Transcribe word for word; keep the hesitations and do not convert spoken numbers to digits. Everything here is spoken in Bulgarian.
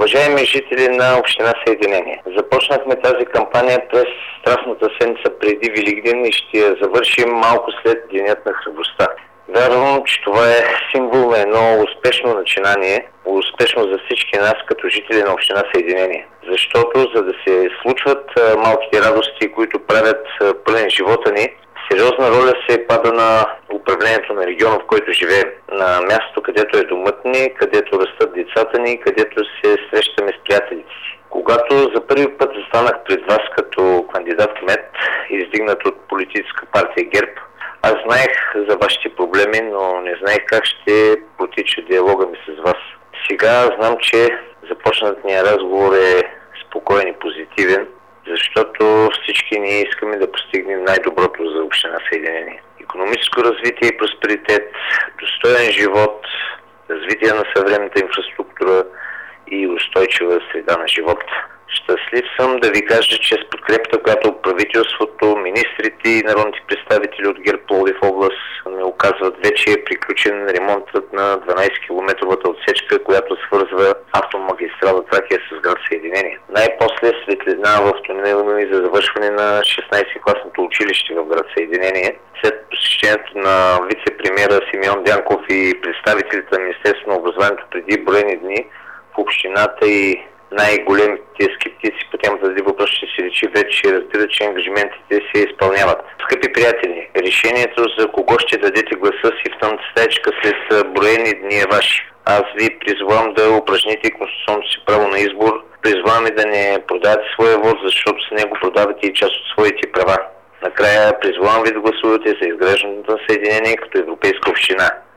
Уважаеми жители на община Съединение, започнахме тази кампания през Страстната седмица преди Великден и ще я завършим малко след Денят на храбростта. Вярвам, че това е символ на едно успешно начинание, успешно за всички нас като жители на община Съединение. Защото за да се случват малките радости, които правят пълен живота ни, сериозна роля се пада на управлението на региона, в който живеем. На мястото, където е домът ни, където растат децата ни, където се срещаме с приятелите си. Когато за първи път застанах пред вас като кандидат-кмет, издигнат от политическа партия ГЕРБ, аз знаех за вашите проблеми, но не знаех как ще протича диалога ми с вас. Сега знам, че започнатният разговор е спокоен и позитивен, защото всички ние искаме да постигнем най-доброто за община Съединение. Икономическо развитие и просперитет, достоен живот, развитие на съвременната инфраструктура и устойчива среда на живот. Щастлив съм да ви кажа, че с подкрепата, която правителството, министрите и народните представители от ГЕРБ Пловдив област ми оказват, вече е приключен ремонтът на дванайсет-километровата отсечка, която свързва автомагистрала Тракия с град Съединение. Най-после светлина в тунела ми за завършване на шестнайсети-класното училище в град Съединение. След посещението на вице-премиера Симеон Дянков и представителите на Министерството на образованието преди броени дни в общината и най-големите скептици по темата за въпрос ще се речи вече разбират, че ангажиментите се изпълняват. Скъпи приятели, решението за кого ще дадете гласа си в тъмната стаечка след броени дни е ваше. Аз ви призвам да упражните конституционното си право на избор. Призвам и да не продавате своя вот, защото с него продавате и част от своите права. Накрая призвам ви да гласувате за изграждането на Съединение като европейска община.